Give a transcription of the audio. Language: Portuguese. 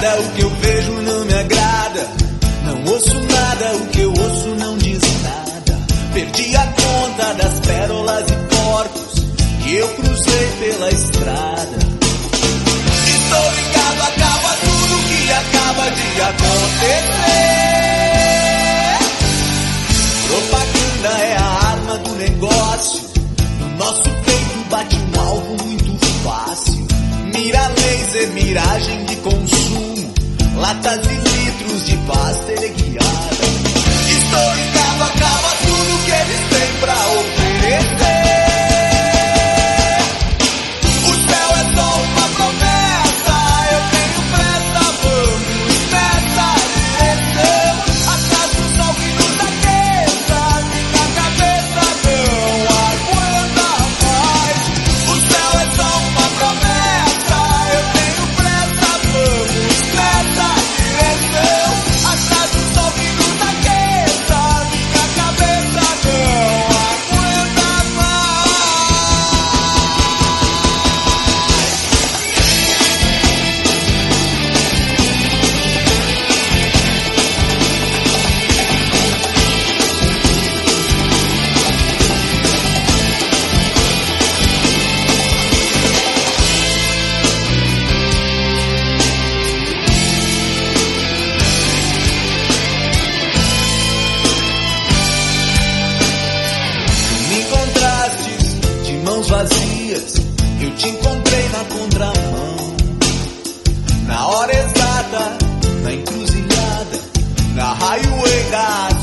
nada, o que eu vejo não me agrada. Não ouço nada, o que eu ouço não diz nada. Perdi a conta das pérolas e porcos que eu cruzei pela estrada. Estou ligado, acaba tudo que acaba de acontecer. Propaganda é a arma do negócio. No nosso peito bate um alvo muito fácil. Mira laser, miragem de consumo, latas e litros de pasta guiada. Estou ligado, acaba tudo que eles têm pra oferecer. O céu é só uma promessa, eu tenho pressa, vamos nessa direção. Atrás do sol que nos aqueça, minha cabeça não aguenta mais. O céu é só uma promessa, eu tenho pressa, vamos nessa direção. Atrás do sol que nos aqueça, minha cabeça não aguenta mais. Me encontrastes de mãos vazias, eu te encontrei na contramão. Na hora exata, na encruzilhada, na highway da